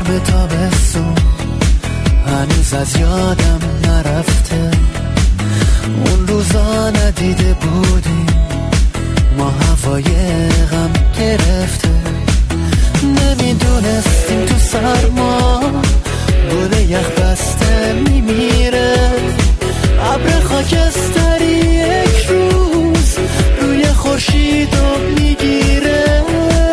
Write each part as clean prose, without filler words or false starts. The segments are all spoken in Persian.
گرم تابستون هنوز از یادم نرفته، اون روزا ندیده بودیم ما هوای غم گرفته، نمیدونستیم تو سرما گل یخ بسته میمیره، ابر خاکستری یک روز روی خورشیدو میگیره.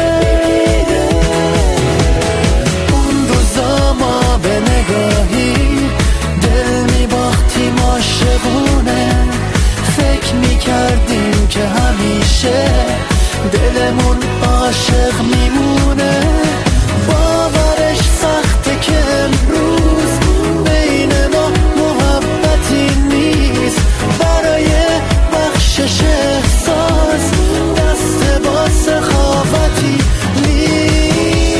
اون روزا ما به نگاهی دل میباختیم عاشقونه، فکر میکردیم که همیشه دلمون عاشق میمونه، باورش سخته که امروز بین ما محبتی نیست، برای بخشش احساس دست با سخاوتی نیست.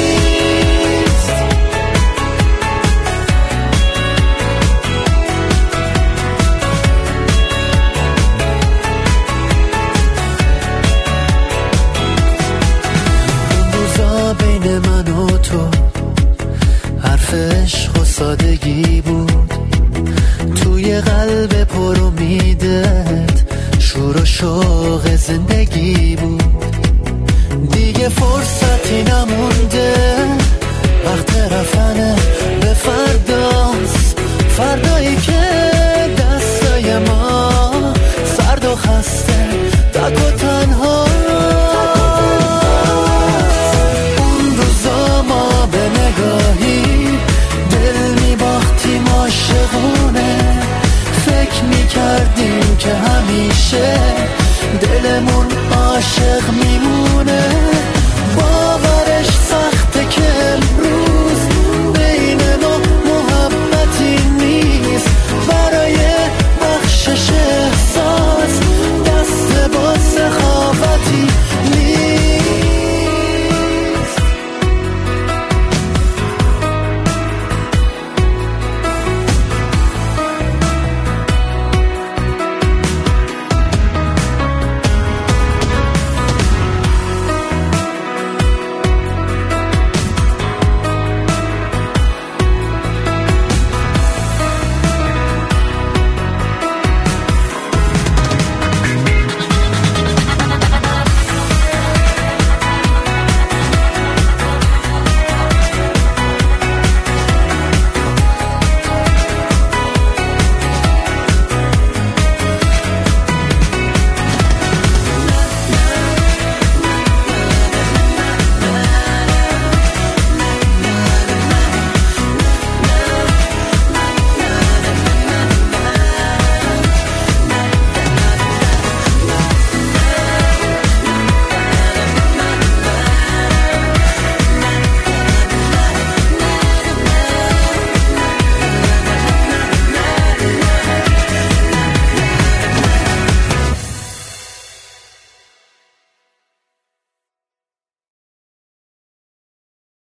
اون روزا بین من و تو حرف عشق و سادگی بود، توی قلب پر امیدت شور و شوق زندگی بود، دیگه فرصتی نمونده